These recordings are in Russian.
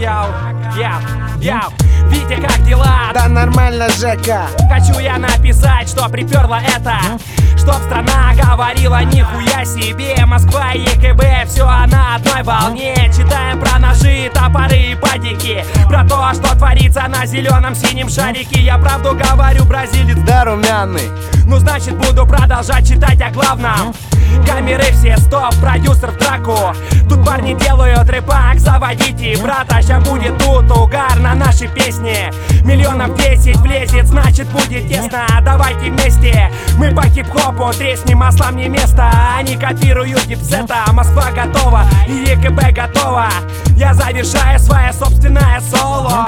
Яу, Витя, как дела? Да нормально, Жека. Хочу я написать, что приперло это, чтоб страна говорила нихуя себе. Москва и ЕКБ, все на одной волне. Читаем про ножи, топоры и падики, про то, что творится на зеленом синем шарике. Я правду говорю, бразилец, Да румяный. ну значит буду продолжать читать о главном. Камеры все, стоп, продюсер в драку. Тут парни делают рэпак, заводите брата. Ща будет тут угар на наши песни. Миллионов 10 влезет, значит будет тесно. Давайте вместе, мы по хип-хопу треснем, маслам не место. Они копируют гипсета, Москва готова и ЕКБ готова. Я завершаю свое собственное соло.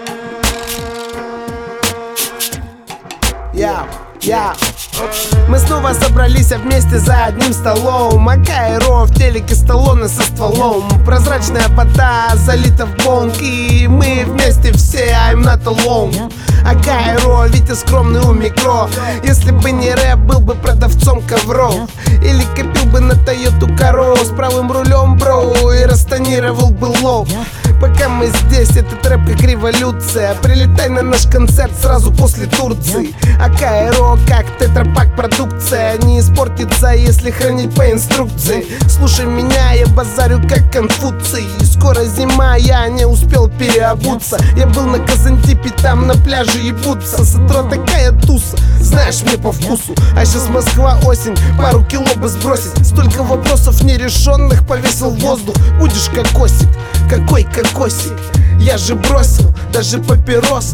Мы снова собрались вместе за одним столом. Акаэро в телеке, Сталлоне со стволом. Прозрачная вода залита в бонг, и мы вместе все, I'm not alone. Акаэро, Витя скромный у микро. Если бы не рэп, был бы продавцом ковров. Или копил бы на Тойоту Каро с правым рулем, бро, и растонировал бы лоб. Пока мы здесь, этот рэп как революция. Прилетай на наш концерт сразу после Турции. Акаэро как тетрапак продукция. Не испортится, если хранить по инструкции. Слушай меня, я базарю как Конфуций. Скоро зима, я не успел переобуться. Я был на Казантипе, там на пляже ебутся. С утра такая туса, знаешь, мне по вкусу. А сейчас Москва, осень, пару кило бы сбросить. Столько вопросов нерешенных повесил в воздух. Будешь как Косик, какой кокосик. Я же бросил даже папирос.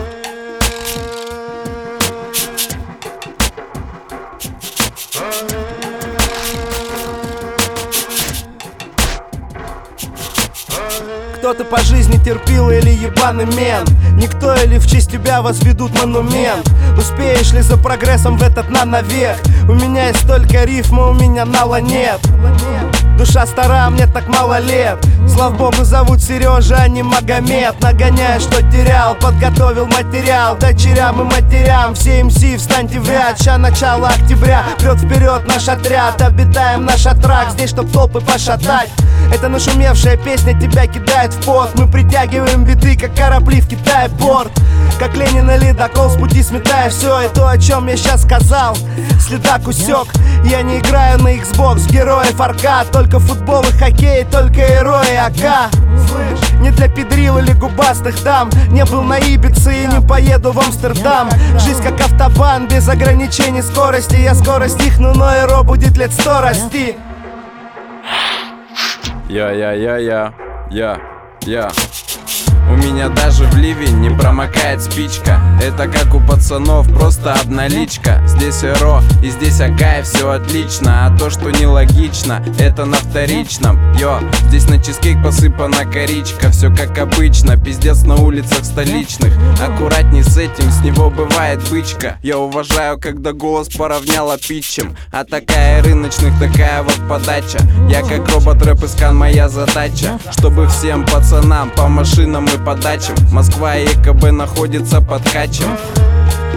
Кто ты по жизни терпил или ебаный мент? Никто или в честь тебя возведут монумент? Успеешь ли за прогрессом в этот нановек? У меня есть столько рифм, а у меня нала нет. Душа стара, мне так мало лет. Слава богу, зовут Сережа, а не Магомед. Нагоняя, что терял, подготовил материал дочерям и матерям. Все МС, встаньте в ряд, ща начало октября. Прет вперед наш отряд, обитаем наш трак. Здесь, чтоб толпы пошатать. Эта нашумевшая песня тебя кидает в пот. Мы притягиваем биты, как корабли в Китае порт. Как Ленин и ледокол с пути сметая все. И то, о чем я сейчас сказал, следак усек. Я не играю на Xbox, героев аркад. Только футбол и хоккей, только герои АК. Не для педрил или губастых дам. Не был на Ибице и не поеду в Амстердам. Жизнь как автобан, без ограничений скорости. Я скоро стихну, но эро будет лет 100 расти. Я. У меня даже в ливень не промокает спичка. Это как у пацанов, просто обналичка. Здесь эро и здесь Акаев, все отлично. А то, что нелогично, это на вторичном. Здесь на чизкейк посыпана коричка. Все как обычно, пиздец на улицах столичных. Аккуратней с этим, с него бывает бычка. Я уважаю, когда голос поравняла питчем. А такая рыночных, такая вот подача. Я как робот-рэп искан, моя задача, чтобы всем пацанам по машинам и по дачам Москва и ЕКБ находится под качем.